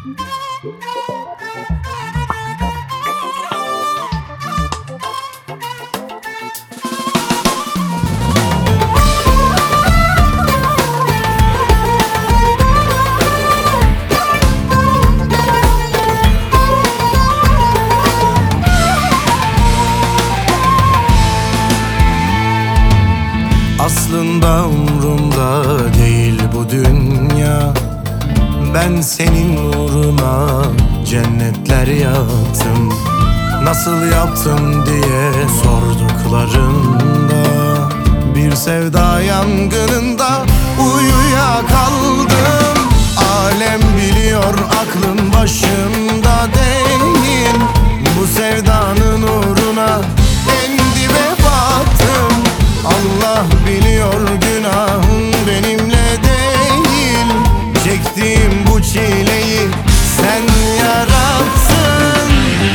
Aslında umrumda değil bu dünya. Ben senin uğruna cennetler yaptım. Nasıl yaptım diye sorduklarında, bir sevda yangınında uyuyakaldım. Alem biliyor aklım başımda değil. Bu sevdanın uğruna en dibe battım. Allah biliyor günahım benimle değil. Çektiğim bu çileyi sen yarattın.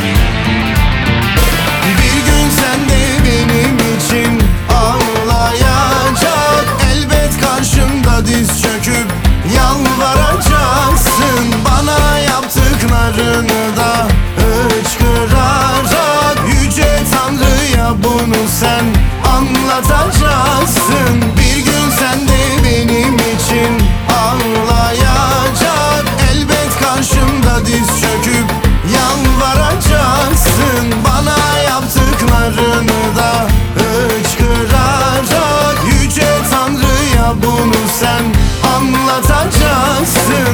Bir gün sen de benim için ağlayacak. Elbet karşımda diz çöküp yalvaracaksın. Bana yaptıklarını da hıçkırarak Yüce Tanrı'ya bunu sen anlatacaksın. Bir gün sen de benim için ağlayacak. Elbet karşımda diz çöküp yalvaracaksın. Bana yaptıklarını da hıçkırarak Yüce Tanrı'ya bunu sen anlatacaksın.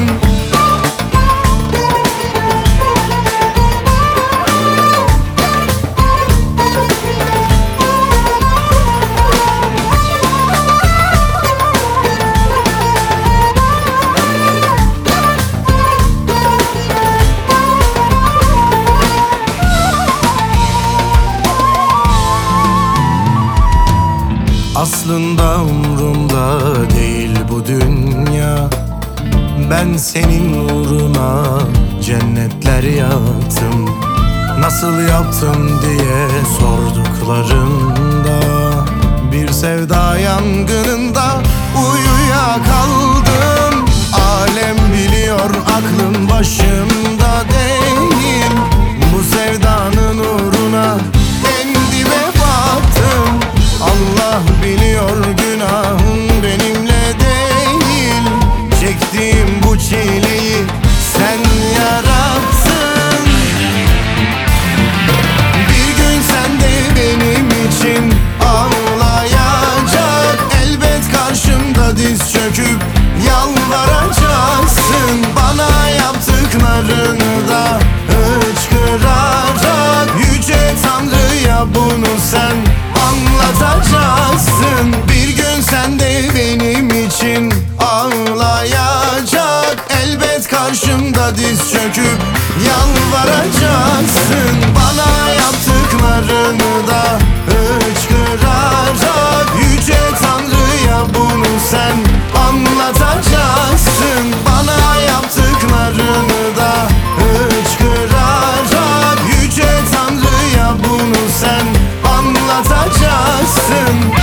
Aslında umrumda değil bu dünya. Ben senin uğruna cennetler yaptım. Nasıl yaptım diye sorduklarında, bir sevda yangınında uyuyakaldım. Alem biliyor aklım başımda değil. Bu sevdanın uğruna en dibe battım. Allah biliyor günahım benimle değil. Çektiğim bu çileyi sen yarattın. Bir gün sen de benim için ağlayacak. Elbet karşımda diz çöküp yalvaracaksın. Bana yaptıklarını da hıçkırarak Yüce Tanrı'ya bunu sen anlatacaksın. Bir gün sen de benim için ağlayacak. Elbet karşımda diz çöküp yalvaracaksın. Bana yaptıklarını da hıçkırarak Yüce Tanrı'ya bunu sen anlatacaksın. Bana yaptıklarını da hıçkırarak Yüce Tanrı'ya bunu sen anlatacaksın.